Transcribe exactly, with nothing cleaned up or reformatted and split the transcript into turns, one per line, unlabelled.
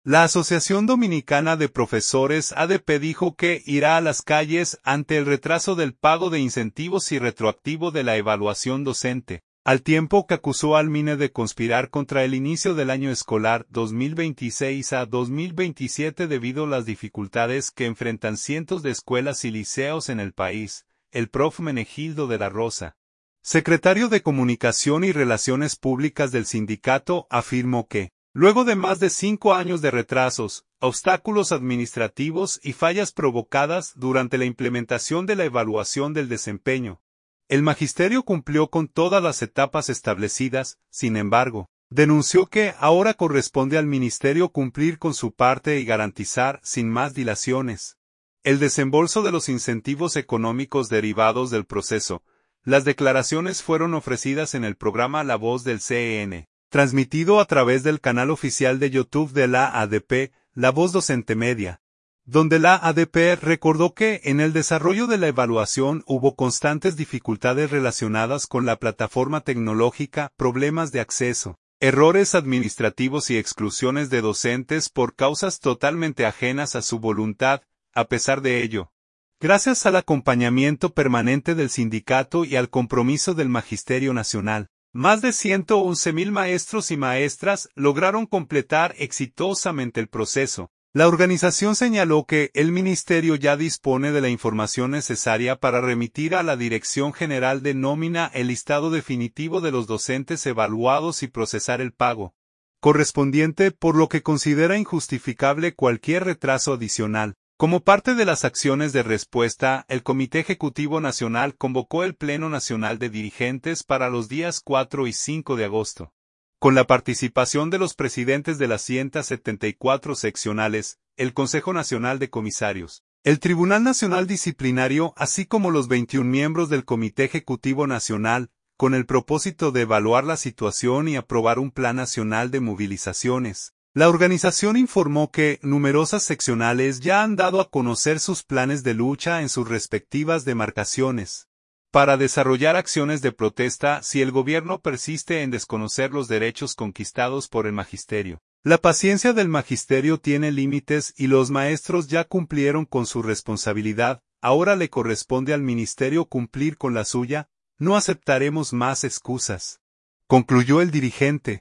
La Asociación Dominicana de Profesores A D P dijo que irá a las calles ante el retraso del pago de incentivos y retroactivo de la evaluación docente, al tiempo que acusó al MINE de conspirar contra el inicio del año escolar dos mil veintiséis a dos mil veintisiete debido a las dificultades que enfrentan cientos de escuelas y liceos en el país. El prof Menegildo de la Rosa, secretario de Comunicación y Relaciones Públicas del sindicato, afirmó que, luego de más de cinco años de retrasos, obstáculos administrativos y fallas provocadas durante la implementación de la evaluación del desempeño, el magisterio cumplió con todas las etapas establecidas. Sin embargo, denunció que ahora corresponde al ministerio cumplir con su parte y garantizar, sin más dilaciones, el desembolso de los incentivos económicos derivados del proceso. Las declaraciones fueron ofrecidas en el programa La Voz del C N, transmitido a través del canal oficial de YouTube de la A D P, La Voz Docente Media, donde la A D P recordó que en el desarrollo de la evaluación hubo constantes dificultades relacionadas con la plataforma tecnológica, problemas de acceso, errores administrativos y exclusiones de docentes por causas totalmente ajenas a su voluntad. A pesar de ello, gracias al acompañamiento permanente del sindicato y al compromiso del Magisterio Nacional, más de ciento once mil maestros y maestras lograron completar exitosamente el proceso. La organización señaló que el ministerio ya dispone de la información necesaria para remitir a la Dirección General de Nómina el listado definitivo de los docentes evaluados y procesar el pago correspondiente, por lo que considera injustificable cualquier retraso adicional. Como parte de las acciones de respuesta, el Comité Ejecutivo Nacional convocó el Pleno Nacional de Dirigentes para los días cuatro y cinco de agosto. Con la participación de los presidentes de las ciento setenta y cuatro seccionales, el Consejo Nacional de Comisarios, el Tribunal Nacional Disciplinario, así como los veintiún miembros del Comité Ejecutivo Nacional, con el propósito de evaluar la situación y aprobar un plan nacional de movilizaciones. La organización informó que numerosas seccionales ya han dado a conocer sus planes de lucha en sus respectivas demarcaciones, para desarrollar acciones de protesta si el gobierno persiste en desconocer los derechos conquistados por el magisterio. La paciencia del magisterio tiene límites y los maestros ya cumplieron con su responsabilidad, ahora le corresponde al ministerio cumplir con la suya. No aceptaremos más excusas, concluyó el dirigente.